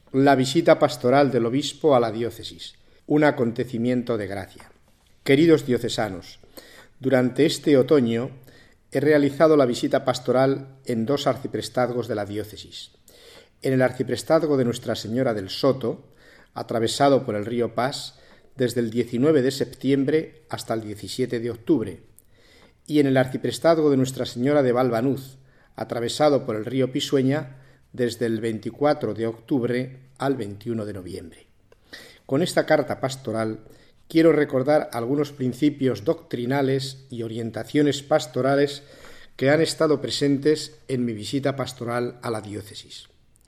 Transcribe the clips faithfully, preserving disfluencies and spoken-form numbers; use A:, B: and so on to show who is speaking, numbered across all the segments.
A: La visita pastoral del obispo a la diócesis, un acontecimiento de gracia. Queridos diocesanos, durante este otoño he realizado la visita pastoral en dos arciprestazgos de la diócesis. En el arciprestazgo de Nuestra Señora del Soto, atravesado por el río Pas desde el diecinueve de septiembre hasta el diecisiete de octubre, y en el arciprestazgo de Nuestra Señora de Valvanuz, atravesado por el río Pisueña desde el veinticuatro de octubre al veintiuno de noviembre. Con esta carta pastoral quiero recordar algunos principios doctrinales y orientaciones pastorales que han estado presentes en mi visita pastoral a la diócesis.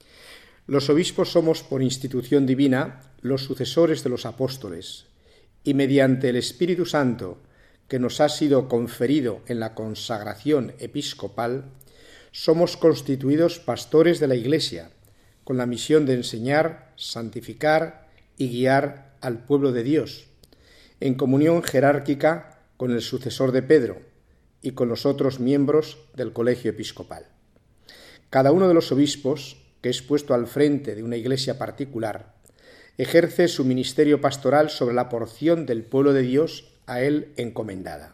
A: Los obispos somos, por institución divina, los sucesores de los apóstoles, y mediante el Espíritu Santo que nos ha sido conferido en la consagración episcopal, somos constituidos pastores de la Iglesia, con la misión de enseñar, santificar y guiar al pueblo de Dios, en comunión jerárquica con el sucesor de Pedro y con los otros miembros del colegio episcopal. Cada uno de los obispos, que es puesto al frente de una iglesia particular, ejerce su ministerio pastoral sobre la porción del pueblo de Dios a él encomendada,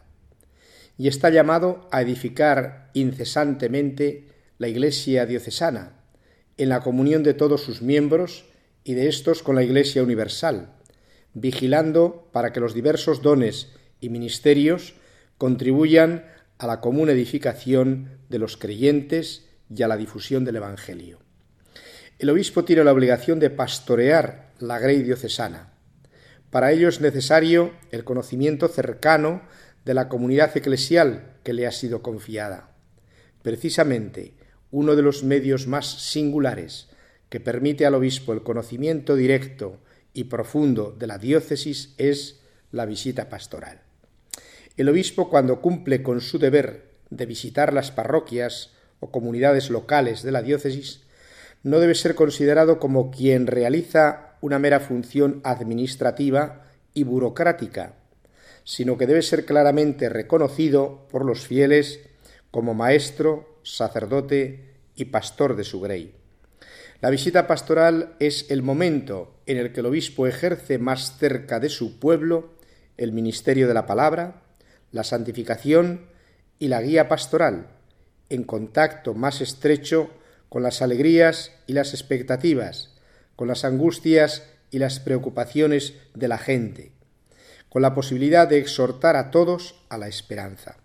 A: y está llamado a edificar incesantemente la iglesia diocesana, en la comunión de todos sus miembros y de éstos con la Iglesia universal, vigilando para que los diversos dones y ministerios contribuyan a la común edificación de los creyentes y a la difusión del Evangelio. El obispo tiene la obligación de pastorear la grey diocesana. Para ello es necesario el conocimiento cercano de la comunidad eclesial que le ha sido confiada. Precisamente, uno de los medios más singulares que permite al obispo el conocimiento directo y profundo de la diócesis es la visita pastoral. El obispo, cuando cumple con su deber de visitar las parroquias o comunidades locales de la diócesis, no debe ser considerado como quien realiza una mera función administrativa y burocrática, sino que debe ser claramente reconocido por los fieles como maestro, sacerdote y pastor de su grey. La visita pastoral es el momento en el que el obispo ejerce más cerca de su pueblo el ministerio de la palabra, la santificación y la guía pastoral, en contacto más estrecho con las alegrías y las expectativas, con las angustias y las preocupaciones de la gente, con la posibilidad de exhortar a todos a la esperanza.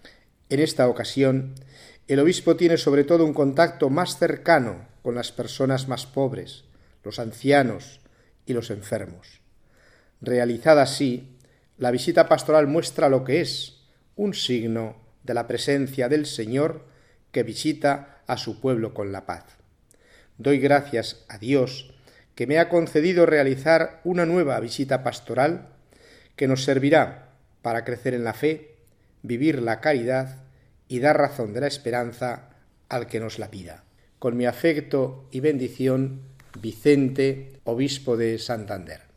A: En esta ocasión, el obispo tiene sobre todo un contacto más cercano con las personas más pobres, los ancianos y los enfermos. Realizada así, la visita pastoral muestra lo que es un signo de la presencia del Señor que visita a su pueblo con la paz. Doy gracias a Dios que me ha concedido realizar una nueva visita pastoral que nos servirá para crecer en la fe, vivir la caridad y dar razón de la esperanza al que nos la pida. Con mi afecto y bendición, Vicente, obispo de Santander.